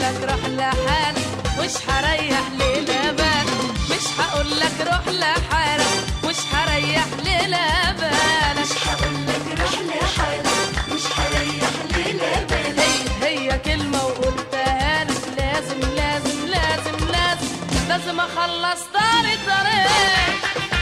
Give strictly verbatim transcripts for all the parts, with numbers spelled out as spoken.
لك روح لحالك مش هريح ليلة بالك، مش هقول لك روح لحالك مش هريح ليلة بالك، مش هقول لك روح لحالك مش هريح ليلة بالك. هي هي كلمة وقلتها لك، لازم لازم لازم لازم لازم اخلص طار الطريق.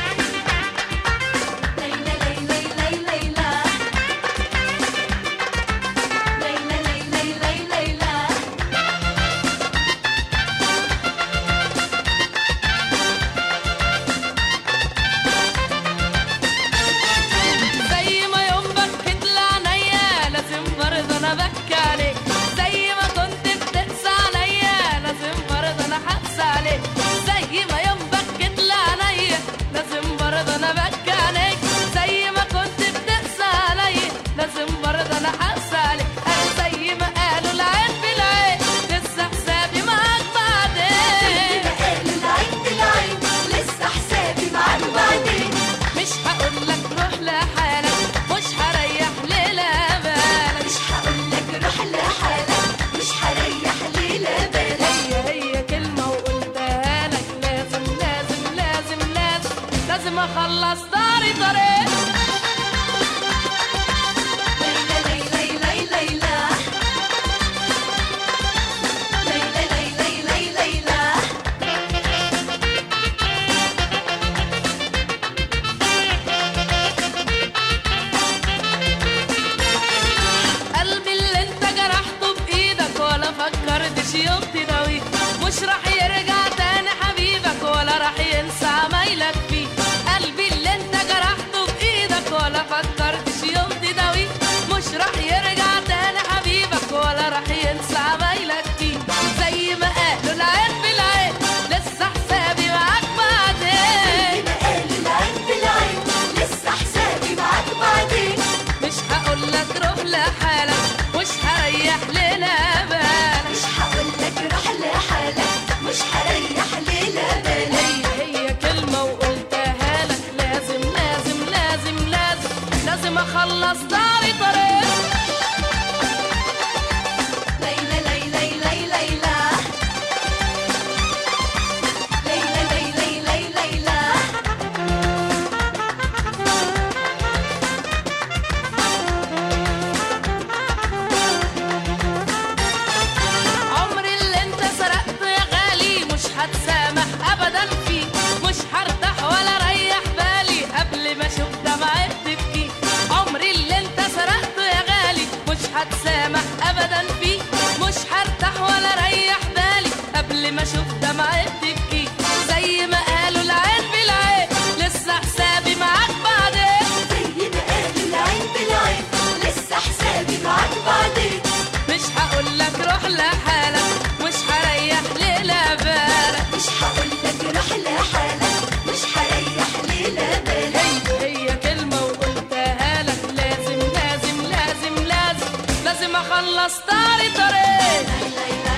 لازم اخلص طاري طريق. ليلى ليلى ليلى ليلى ليلى ليلى ليلى قلبي اللي انت جرحته بايدك ولا فكرتش يوم تداويه، مش راح يرجع تاني حبيبك ولا راح ينسى عمايلك فيه. قلبي اللي انت جرحته بايدك ولا فكرتش يوم تداويه، مش راح يرجع تاني حبيبك ولا راح ينسى عمايلك فيه. زي ما قالوا العين بالعين لسه حسابي معاك بعدين، زي ما قالوا العين بالعين لسه حسابي معاك بعدين. مش هقول لك روح لحالك مش هريح ليلة بالك، مش هقول لك روح لحالك مش هريح ليلة بالك. هي هي كلمة وقلتها لك، لازم لازم لازم لازم لازم اخلص طاري طريق. ليلى ليلى ليلى ليلى ليلى ليلى ليلى ليلى عمري اللي انت سرقته يا غالي مش هتسامح ابدا فيه، مش هرتاح ولا ريح بالي قبل ما اشوف دمعة تبكي. عمري اللي انت سرقته يا غالي مش هتسامح ابدا فيه، مش هرتاح ولا ريح بالي قبل ما اشوف دمعة تبكي. زي ما قالوا العين بالعين لسه حسابي معاك بعدين، زي ما قالوا العين بالعين لسه حسابي معاك بعدين. مش هقول لك روح لحالك مش هريح ليلة بالك، مش هقول لك روح لحالك مش هريح ليلة بالك. هي هي كلمة وقلتها لك، لازم لازم لازم لازم لازم اخلص طاري طريق. ليلى